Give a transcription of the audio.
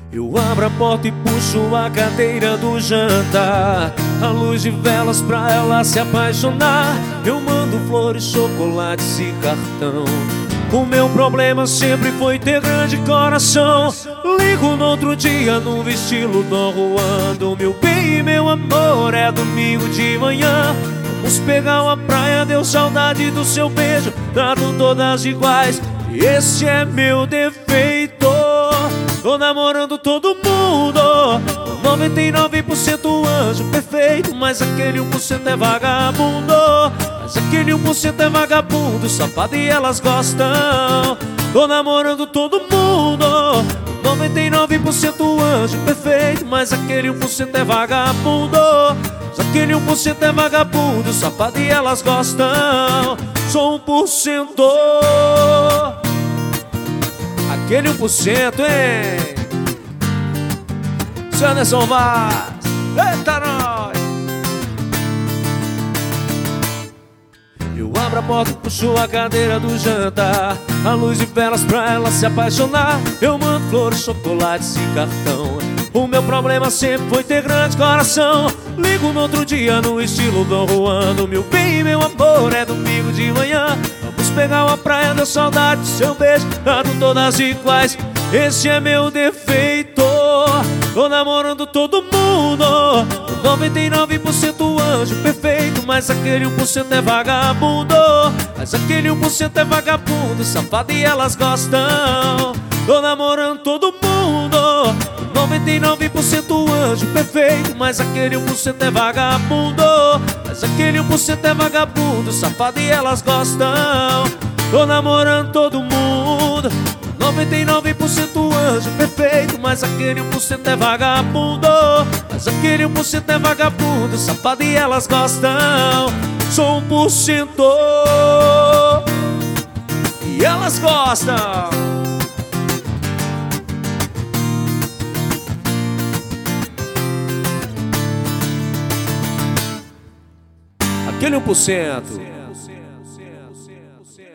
Eu abro a porta e puxo a cadeira do jantar, a luz de velas pra ela se apaixonar. Eu mando flores, chocolates e cartão. O meu problema sempre foi ter grande coração. Ligo no outro dia no estilo Dom Juan. Do meu bem e meu amor, é domingo de manhã. Vamos pegar uma praia, deu saudade do seu beijo. Trato todas iguais, esse é meu defeito. Tô namorando todo mundo, 99% anjo perfeito, mas aquele 1% é vagabundo. Mas aquele 1% é vagabundo, safado e elas gostam. Tô namorando todo mundo, 99% anjo perfeito, mas aquele 1% é vagabundo. Mas aquele 1% é vagabundo, safado e elas gostam. Sou 1%. Aquele 1%, hein? Seu Anderson Vaz, eita nós! Eu abro a porta e puxo a cadeira do jantar, a luz de velas pra ela se apaixonar. Eu mando flores, chocolates e cartão. O meu problema sempre foi ter grande coração. Ligo no outro dia no estilo Dom Juan. Do meu bem e meu amor, é domingo de manhã. Vamos pegar uma praia, deu saudade do seu beijo. Trato todas iguais, esse é meu defeito. Tô namorando todo mundo, 99% anjo perfeito, mas aquele 1% é vagabundo. Mas aquele 1% é vagabundo, safado e elas gostam. Tô namorando todo mundo, 99% anjo perfeito, mas aquele 1% é vagabundo. Mas aquele 1% é vagabundo, safado e elas gostam. Tô namorando todo mundo, 99% anjo perfeito, mas aquele 1% é vagabundo. Mas aquele 1% é vagabundo, safado e elas gostam. Sou 1% e elas gostam. Aquele 1%.